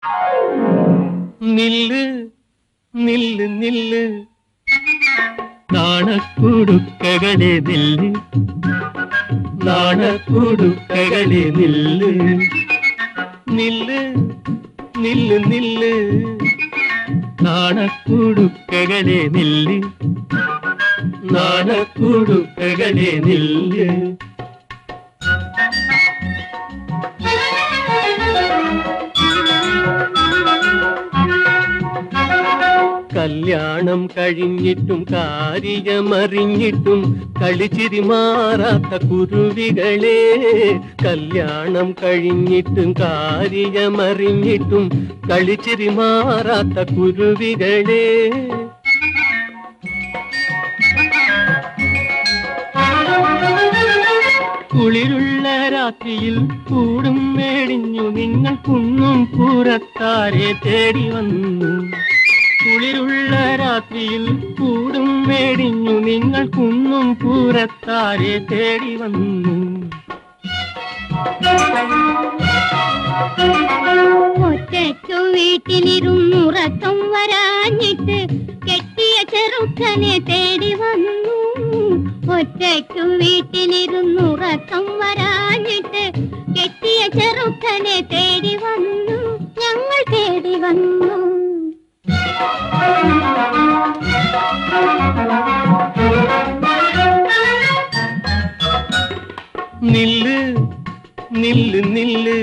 നില്ല് നില്ല് നില്ല് നാണക്കുടുക്കകളെ നില്ല് നാണക്കുടുക്കകളെ നില്ല് നില്ല് നില്ല് നില്ല് നാണക്കുടുക്കകളെ നില്ല് നാണക്കുടുക്കകളെ നില്ല് കല്യാണം കഴിഞ്ഞിട്ടും കാര്യമറിഞ്ഞിട്ടും കളിച്ചിരി മാറാത്ത കുരുവികളെ കല്യാണം കഴിഞ്ഞിട്ടും കാര്യമറിഞ്ഞിട്ടും കളിച്ചിരി മാറാത്ത കുരുവികളെ കുളിരുള്ള രാത്രിയിൽ കൂടും മേടിഞ്ഞു നിങ്ങൾ കുന്നും പുറത്താരെ തേടി വന്നു കുളിരുള്ള രാത്രിയിൽ കൂടും മേടിഞ്ഞു നിങ്ങൾ കുന്നും പുറത്താരെ തേടി വന്നു ഒറ്റയ്ക്കു വീട്ടിലിരുന്നുറക്കം വരാഞ്ഞിട്ട് കെട്ടിയ ചെറുക്കനെ തേടി വന്നു ഒറ്റയ്ക്കു വീട്ടിലിരുന്നുറക്കം വരാഞ്ഞിട്ട് കെട്ടിയ ചെറുക്കനെ തേടി വന്നു ഞങ്ങൾ തേടി വന്നു നില്ല് നില്ല് നില്ല്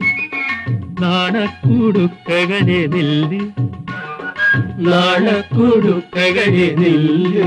നാണക്കുടുക്കകളെ നില്ല് നാണക്കുടുക്കകളെ നില്ല്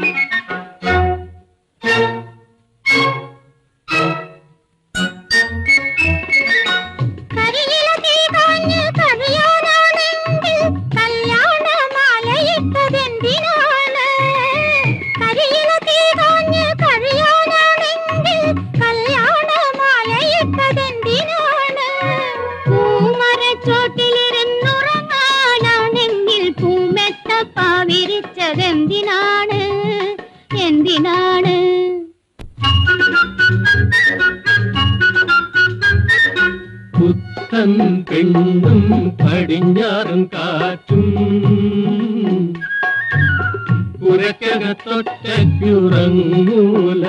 ചോട്ടിലിരുന്നുറങ്ങാനാണെങ്കിൽ പൂമെത്തപ്പാവിരിച്ചതെന്തിനാണ് എന്തിനാണ് പുത്തൻ പെണ്ണും പടിഞ്ഞാറും കാറ്റും പുരക്കകത്തൊറ്റയ്ക്കുറങ്ങൂല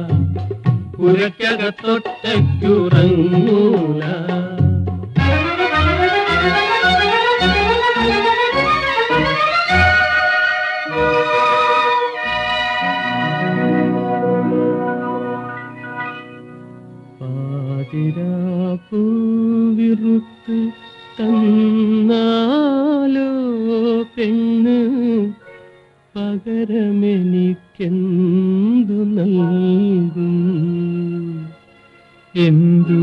പുരക്കകത്തൊറ്റയ്ക്കുറങ്ങൂല പാതിരാപ്പൂവിറുത്ത് തന്നാലോ പെണ്ണ് പകരമെനിക്കെന്തു നൽകും എന്തു